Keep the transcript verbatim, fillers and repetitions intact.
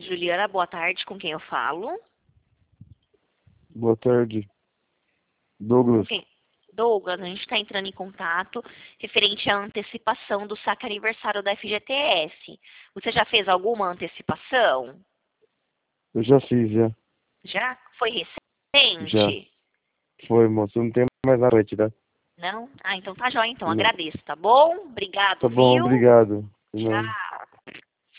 Juliana, boa tarde. Com quem eu falo? Boa tarde. Com Douglas. quem? Douglas, a gente está entrando em contato referente à antecipação do saque aniversário da F G T S. Você já fez alguma antecipação? Eu já fiz, já. Já? Foi Já. recente? Foi, moço. Não tem mais nada pra te dar. Não? Ah, então tá jóia. Então Não. agradeço, tá bom? Obrigado, Tá bom, viu? obrigado. Não. Tchau.